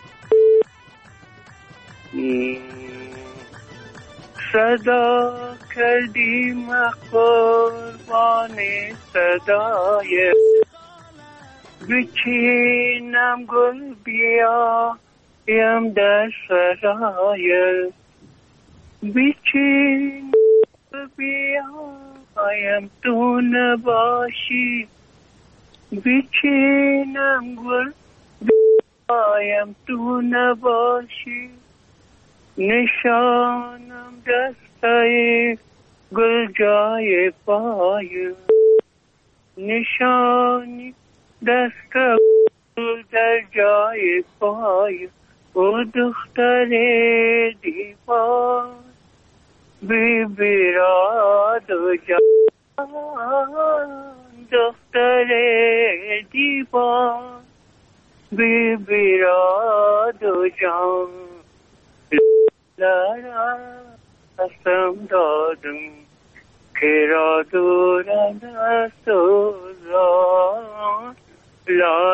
صدا کردی مقربان صدای بچینم گل بیا یم در سرای بچین بیا یم تو نباشی بچینم گل بیا یم تو نباشی نشانم دستای گل جای پای نشانی دست گل در جای پای او دختر دیوان بی بیراد و جان دختر دیوان بی بیراد و جان لارا قسم دادم که را دورن سوزان لارا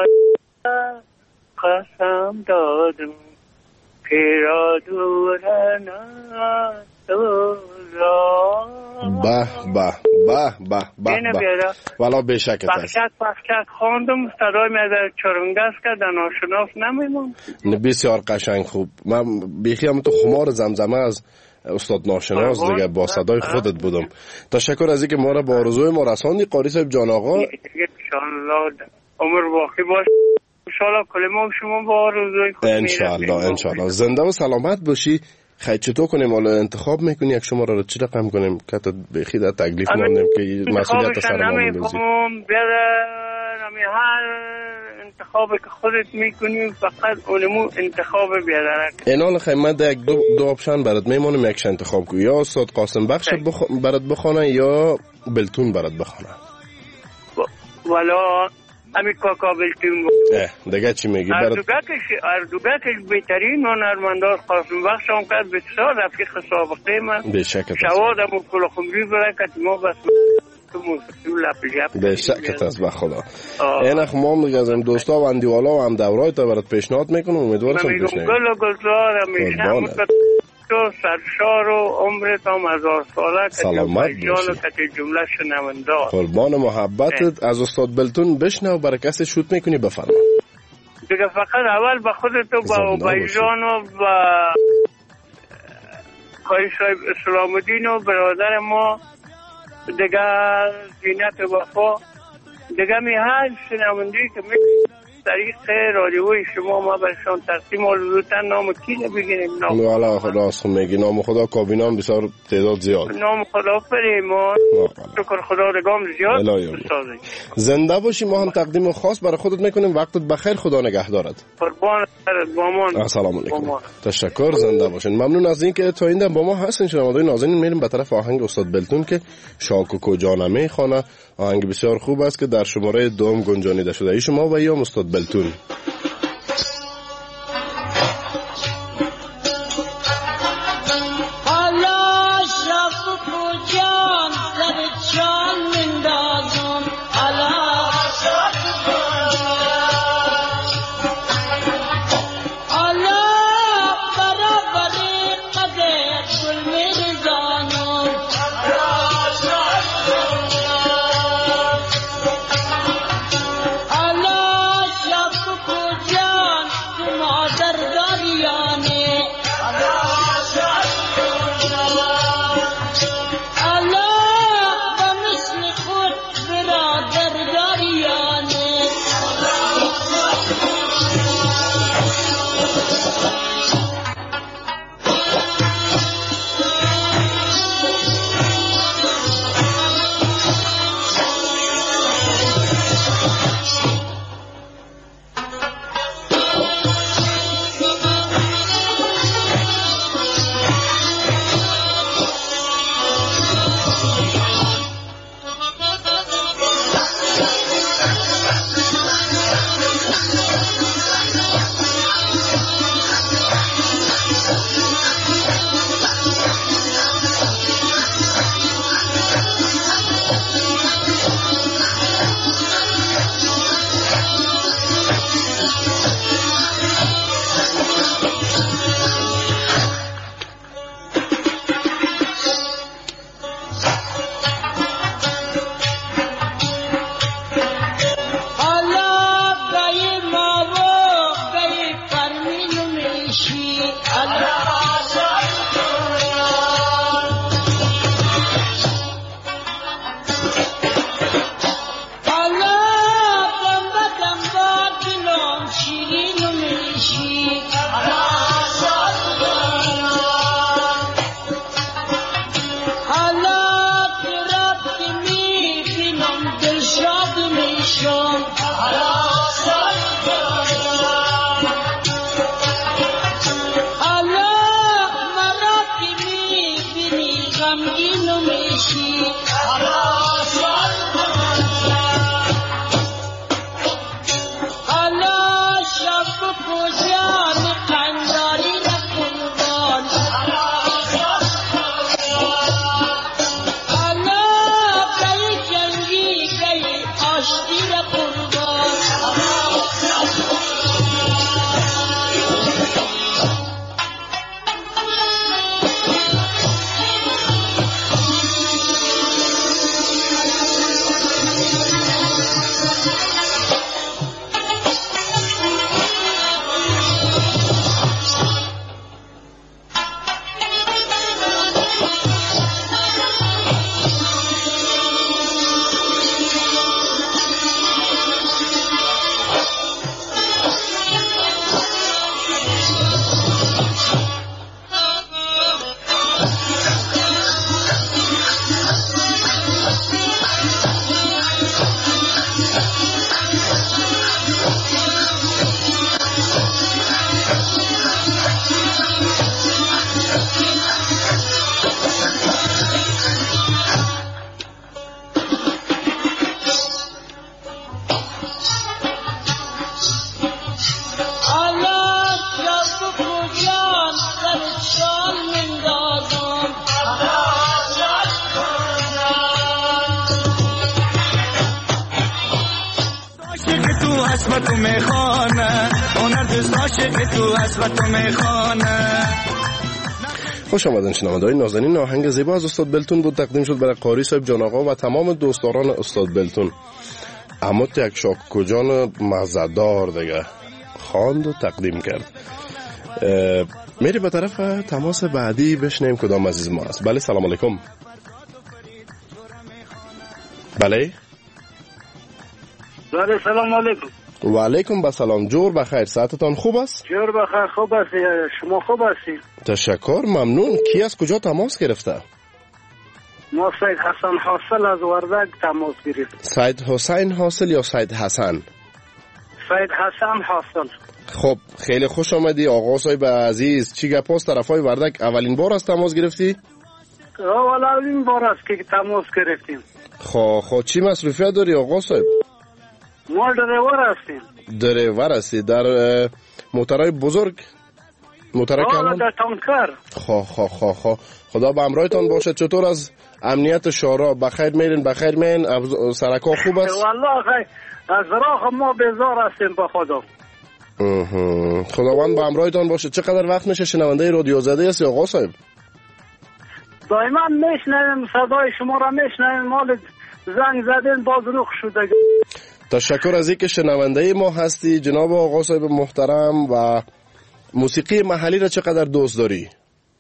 قسم دادم که را دورن سوزان. به به به به به به والا به شکت است. پخشک پخشک خواندم صدای من در چرنگست که در ناشناس نمیمون. بسیار قشنگ خوب. من بیخی هم تو خمار زمزمه از استاد ناشناس دیگه با صدای خودت بودم. تشکر از اینکه ما را با آرزوی ما رساندی قاری صاحب جان آقا. انشالله عمر باقی باش. انشالله کل ما شما با آرزوی خود انشالله انشالله زنده و سلامت باشی. خیلی چطور کنیم حالا انتخاب میکنی یک شما را چی رقم کنیم که تا بخی در تکلیف نمونیم که مسئولیت سر ما بندازی نمی هر انتخابی که خودت میکنیم فقط اونمو انتخاب بیادرک اینال خیلی من در یک دو, دو آپشن برات میمانم یکش انتخاب کنی یا استاد قاسم بخش بخ... برات بخونه یا بلتون برات بخونه والا امی کاکا بلتون دیگه چی میگی؟ اردوگاهش اردوگاهش بهترین هنرمندان قاسم بخش هم کرد بسیار رفیق سابقه من. به شک شوادم و کلخمری برکت ما بس به شک است به خدا. این اخ ما هم دیگه از این دوستا و اندیوالا و هم دورای تا برات پیشنهاد میکنم، امیدوارم سم بشنویم. گل و گلزار همیشه تو سرشار و عمرت هم هزار ساله سلامت باشی که جمله شنوندار. قربان محبتت. از استاد بلتون بشنو برای کسی شوت میکنی بفرما. دیگه فقط اول به خودت و با بیجان و با قاری صاحب اسلام الدین و برادر ما دیگه زینت وفا دیگه می هر شنوندی که می طریق رادیوی شما ما برشان تقسیم آلودتن نام کی نبگیریم نام والا راست میگی نام خدا کابینام بسیار تعداد زیاد نام خدا فریمان شکر خدا رگام زیاد زنده باشی. ما هم تقدیم خاص برای خودت میکنیم. وقتت بخیر. خدا نگهدارت. قربان بامان. السلام علیکم. تشکر. زنده باشین. ممنون از اینکه تا این دم با ما هستین. شنوندگان نازنین میریم به طرف آهنگ استاد بلتون که شاکو کجا نمیخونه. آهنگ بسیار خوب است که در شماره دوم گنجانیده شده. ای شما و یا استاد بلتون. اسم تو میخوانه هنر دوست عاشق تو اسم تو میخوانه. خوش آمدین شنونده‌های نازنین. آهنگ زیبا از استاد بلتون بود، تقدیم شد برای قاری صاحب جان آقا و تمام دوستداران استاد بلتون. اما یک شاکو جان مزدار دیگه خواند و تقدیم کرد. میری به طرف تماس بعدی بشنیم کدام عزیز ما است. بله سلام علیکم. بله بله سلام علیکم. و علیکم بسلام. جور بخیر، ساعتتان خوب است؟ جور بخیر، خوب است. شما خوب هستید؟ تشکر، ممنون. کی از کجا تماس گرفته؟ ما سید حسن حاصل از وردک تماس گرفت. سید حسین حاصل یا سید حسن؟ سید حسن حاصل. خب خیلی خوش آمدی آقا صاحب عزیز. چی گپ است طرفای وردک؟ اولین بار است تماس گرفتی؟ اولین بار است که تماس گرفتیم. خب خب چی مصروفیت داری آقا صاحب؟ ما دریور هستیم. دریور هستی در موترهای بزرگ؟ موترهای کلان؟ در تانکر. خب خب خب خب خدا به همراهتان باشه. چطور از امنیت شورا؟ بخیر میرین بخیر میرین؟ سرکا خوب است؟ والله خیر، از راه ما بیزار هستیم به خدا. خداوند به همراهتان باشه. چقدر وقت میشه شنونده رادیو زاده هستی آقا صاحب؟ دائما میشنویم صدای شما را میشنویم، مال زنگ زدین باز رخ شده. تشکر از اینکه شنونده ما هستی جناب آقا صاحب محترم. و موسیقی محلی را چقدر دوست داری؟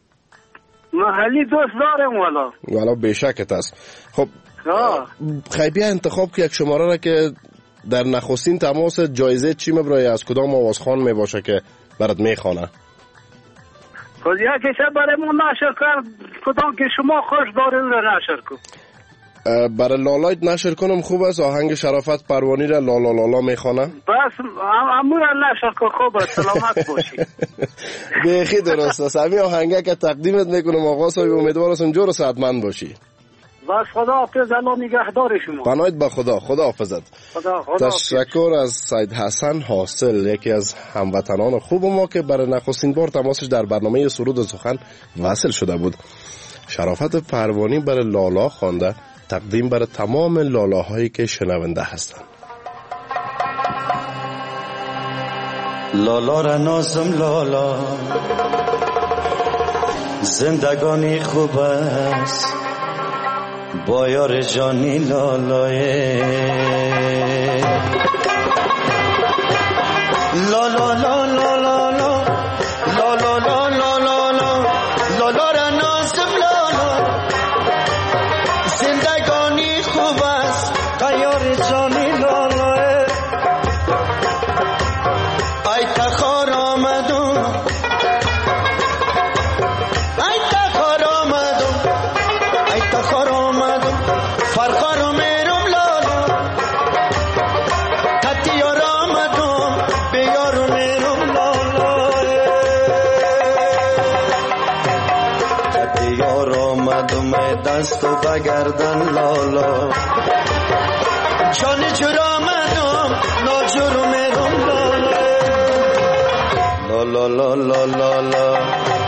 محلی دوست دارم والا. والا بیشکت است. خب خیلی بیا انتخاب که یک شماره را که در نخستین تماس جایزه چی مبرای از کدام آوازخوان می باشه که برات میخوانه؟ خب یکیشه برای ما نشر کن، کدام که شما خوش دارین را نشر کن. برای لالایت نشر کنم خوب است. آهنگ شرافت پروانی را لالا لالا میخوانه؟ بس امور نشر کن. خوب است، سلامت باشی. بیخی درست است. همین آهنگه که تقدیمت میکنم آقا صاحب، امیدوار هستم جور و صحتمند باشی. بس خدا حافظ، الله نگهدار شما. پناهت به خدا. خدا حافظت. خدا خدا. تشکر از سید حسن حاصل، یکی از هموطنان خوب ما که برای نخستین بار تماسش در برنامه سرود سخن وصل شده بود. شرافت پروانی برای لالا خوانده، تقدیم برای تمام لالاهایی که شنونده هستند. لالا را نازم لالا، زندگانی خوب است با یار جانی لالای. لالا لالا لالا لالا لالا لالا لالا را نازم لالا، زندگانی خوب است با یار جانی لالای. ای تخار آمدم، ای تخار آمدم، ای تخار آمدم، فرخار میرم لالا. تتیار آمدم، بیار میرم لالا. تتیار آمدم، دست و بگردن لالا. جان جور آمدم، ناجور میرم لالا. لا لا لا لا لا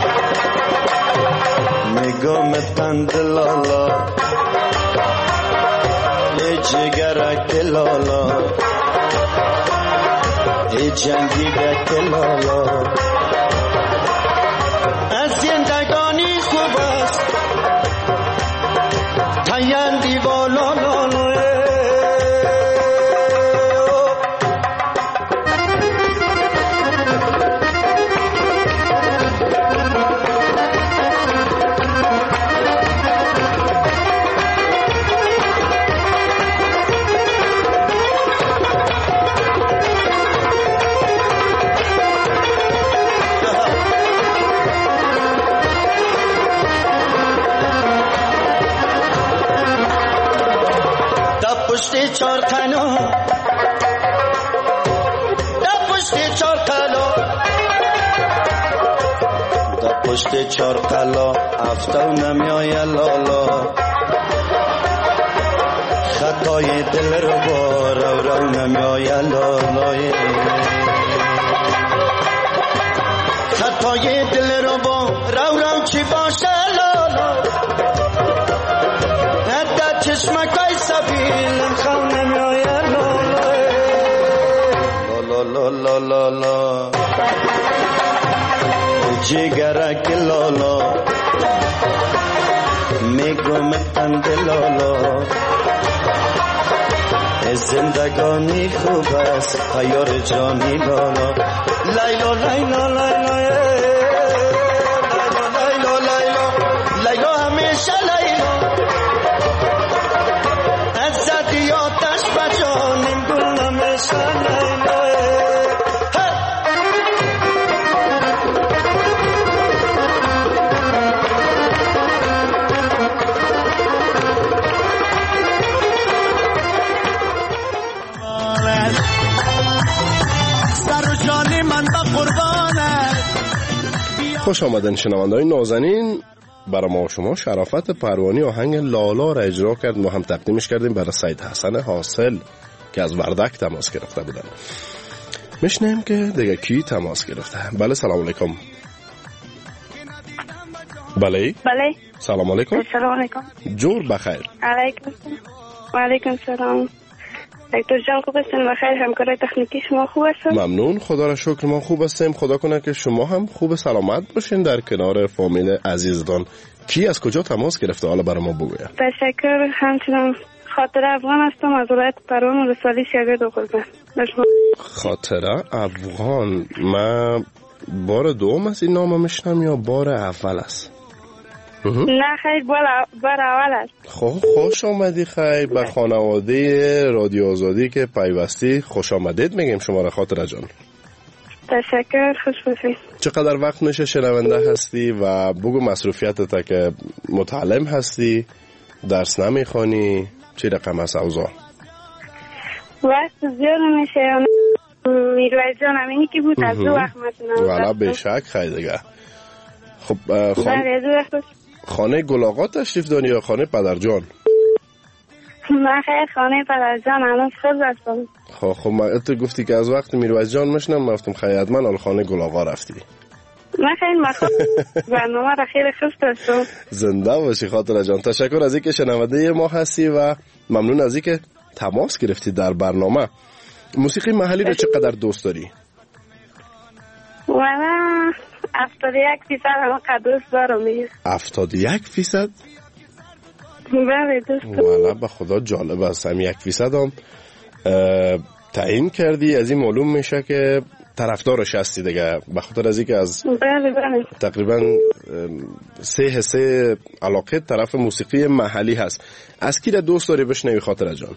نگام تند لالا، ای جگرک لالا، ای جنگیگک لالا. از زندگانی خوب است تایندی والا لالا. پشت چار قنا، دا پشت چار قلا، دا پشت چار قلا افتو نمیای لالا. خطای دل رو با رو رو نمیای لالا. خطای دل رو با رو رو چی باشه لالا. چشمکای سبیل خون نمیای لالا. لا لا لا جگرک لالا میگم قند لالا زندگانی خوب است ایار جانی لالا لیلا لیلا لیلا لیلا لیلا لیلا همیشه لیلا از زدی آتش بجانیم گل نمیشه لیلا خوش آمدن شنونده‌های نازنین. برای ما و شما شرافت پروانی آهنگ لالا را اجرا کرد. ما هم تقدیمش کردیم برای سید حسن حاصل که از وردک تماس گرفته بودن. میشنیم که دیگه کی تماس گرفته. بله سلام علیکم. بله بله سلام علیکم. سلام علیکم. جور بخیر. علیکم و علیکم سلام. دکتر جان خوب هستین؟ بخیر. همکارای تکنیکی شما خوب هستن؟ ممنون، خدا را شکر ما خوب هستیم. خدا کنه که شما هم خوب سلامت باشین در کنار فامیل عزیزتان. کی از کجا تماس گرفته حالا برای ما بگوید؟ تشکر. همچنان خاطره افغان هستم از ولایت پروان و رسالی شاگرد قربان. خاطره افغان. من بار دوم از این نام میشنم یا بار اول است؟ نه خیلی بار اول است. خب خوش آمدی خیلی به خانواده رادیو آزادی که پیوستی. خوش آمدید میگیم شما را خاطره جان. تشکر. خوش باشید. چقدر وقت میشه شنونده هستی و بگو مصروفیتت که متعلم هستی، درس نمیخوانی، چی رقم هست اوضاع؟ وقت زیاد نمیشه. میرویز جان همینی که بود از دو وقت مثلا. والا بشک خیلی دیگه. خب خان... خانه گل آقا تشریف داری یا خانه پدر جان؟ من خیلی خانه پدر جان الان خود هستم. خب خب من تو گفتی که از وقت میرویز جان میشنم مفتم خیلی من خانه گل آقا رفتی. من خیلی مخواه برنامه را خیلی خوش داشتم. زنده باشی خاطره جان. تشکر از اینکه شنونده ما هستی و ممنون از اینکه تماس گرفتی در برنامه. موسیقی محلی رو چقدر دوست داری؟ والا هفتاد و یک فیصد همه دوست دارم. هفتاد و یک فیصد؟ بله دوست دارم. والا به خدا جالب است. هم یک فیصد هم تعیین کردی. از این معلوم میشه که طرفدارش هستی دیگه، به خاطر از اینکه از بله بله تقریبا سه حصه علاقه طرف موسیقی محلی هست. از کی را دوست داری بشنوی خاطره جان؟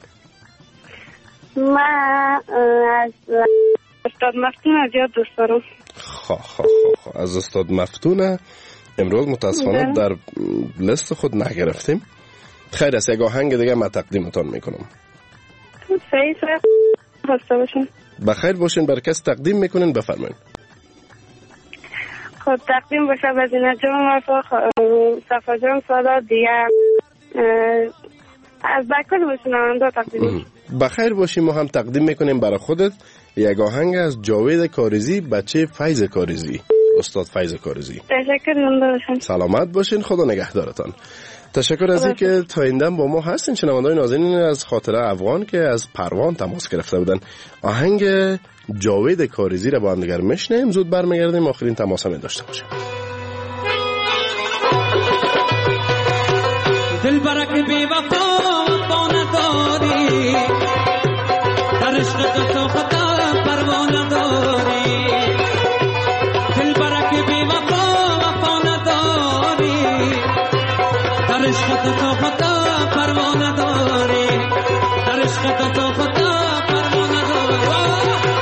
من از استاد مفتون زیاد دوست دارم. خواه خواه خواه از استاد مفتون امروز متاسفانه در لیست خود نگرفتیم. خیر است، یک آهنگ دیگه من تقدیمتان میکنم. صحیح هسته باشین. بخیر باشین. بر کس تقدیم میکنین بفرمایید. خب تقدیم باشه بزینه جان وفا صفا جان سالا دیگه از بکل باشین آنده تقدیم. بخیر باشین. ما هم تقدیم میکنیم برای خودت یک آهنگ از جاوید کاریزی، بچه فیض کاریزی، استاد فیض کاریزی. تشکر. زنده باشین. سلامت باشین. خدا نگهدارتان. تشکر از اینکه تا این دم با ما هستین. شنونده‌های نازنین از خاطره افغان که از پروان تماس گرفته بودن. آهنگ جاوید کاریزی را با هم دیگر میشنیم. زود برمیگردیم آخرین تماس هم داشته باشیم. دل برک بی وفا وفا نداری، در عشق تو خطا پروا نداری. دل برک بی وفا وفا نداری، در عشق تو خطا پروا نداری. در عشق تو خطا پروا نداری.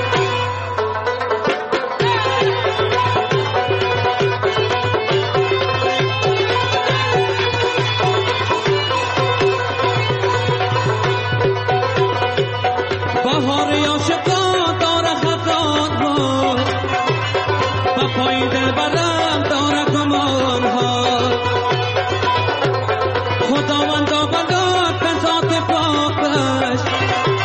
بهار عاشقان داره خزان ها، با پای دل برم داره گمان ها. خداوندا بلا به ذات پاکش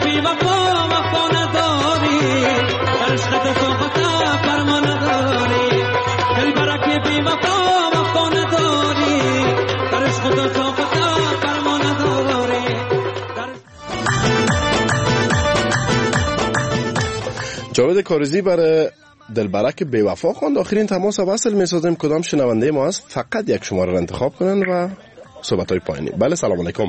بی وفا وفا نداری در عشقت طاقت فرما نداری دلبرک بی وفا وفا نداری در عشقت طاقت فرما نداری. جاوید کاریزی برای دلبرک بی وفا خواند. آخرین تماس وصل می‌سازیم. کدام شنونده ما است؟ فقط یک شماره را انتخاب کنن و صحبت‌های پایانی. بله سلام علیکم.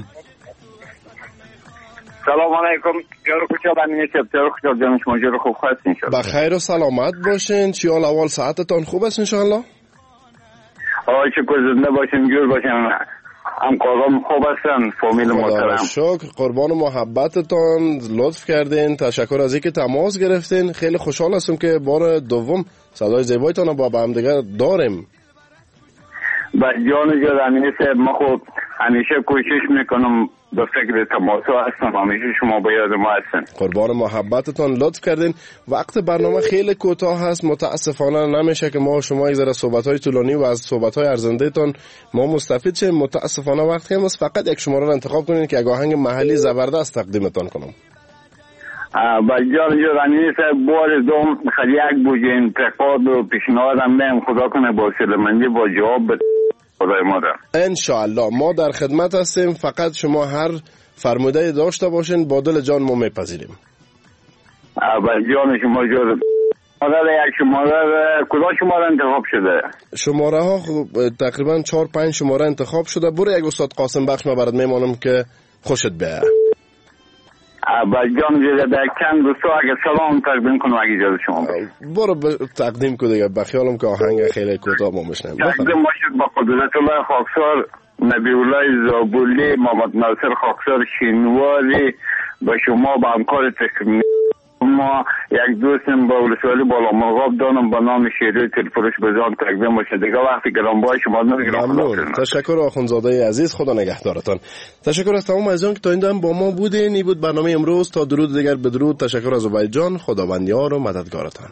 سلام علیکم. یارو کجا بنی شب یارو کجا جان شما جو خوب هستین ان شاء الله. بخیر و سلامت باشین. چی حال اول ساعتتان خوب است ان شاء الله؟ آی شکر زنده باشین جور باشین. همکارام خوب هستن فامیل محترم. شکر قربان محبتتان لطف کردین. تشکر از اینکه تماس گرفتین. خیلی خوشحال هستم که بار دوم صدای زیبایتان با هم دیگر داریم. با جان جان صاحب ما خود همیشه کوشش میکنم به فکر تماس هستم. همیشه شما با یاد ما هستن. قربان محبتتان لطف کردین. وقت برنامه خیلی کوتاه هست. متاسفانه نمیشه که ما شما یک ذره صحبت‌های طولانی و از صحبت‌های ارزنده‌تان ما مستفید شیم. متاسفانه وقت کم است. فقط یک شماره را انتخاب کنین که یک آهنگ محلی زبردست تقدیمتان کنم. با جان جان صاحب بار دوم خیلی یک بوجه انتقاد و پیشنهادم میم خدا کنه با سلمندی با جواب خدای مادر انشاءالله ما در خدمت هستیم. فقط شما هر فرموده داشته باشین با دل جان ما میپذیریم. با جان شما جان مادر یک شماره کدام شماره انتخاب شده؟ شماره ها تقریبا چهار پنج شماره انتخاب شده. برو یک استاد قاسم بخش ما برات میمانم که خوشت بیاد. با جان جده در چند دوستو اگه سلام تقدیم کنم اگه اجازه شما برو تقدیم کنه دیگه. بخیالم که آهنگ خیلی کوتاه ما میشنیم. تقدیم باشید با قدرت الله خاکسار نبی الله زابولی محمد ناصر خاکسار شینواری با شما با همکار تکنیکی ما یک دوستم با ولسوالی بالا مرغاب دانم با نام شیری تلفروش بزان تقدیم باشه دیگه. وقتی گرانبهای شما ممنون. تشکر آخوندزاده عزیز. خدا نگهدارتان. تشکر از تمام عزیزان که تا این دم با ما بودین. این بود برنامه امروز. تا درود دیگر بدرود. تشکر از عبید جان. خداوند یار و مددگارتان.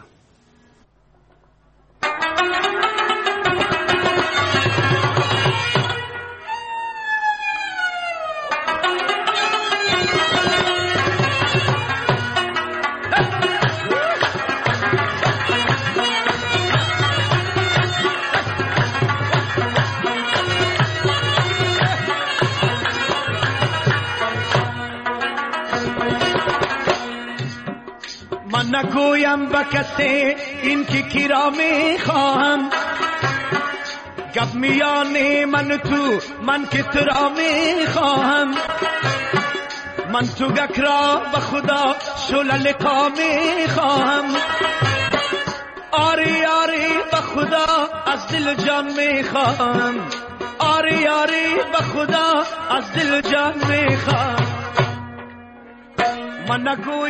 نگویم با کسی این که کی را میخواهم گپ میانه من تو من که تو را میخواهم من تو گک را به خدا شلل کا میخواهم آری آری به خدا از دل جان میخواهم آری آری به خدا از دل جان میخواهم من نگویم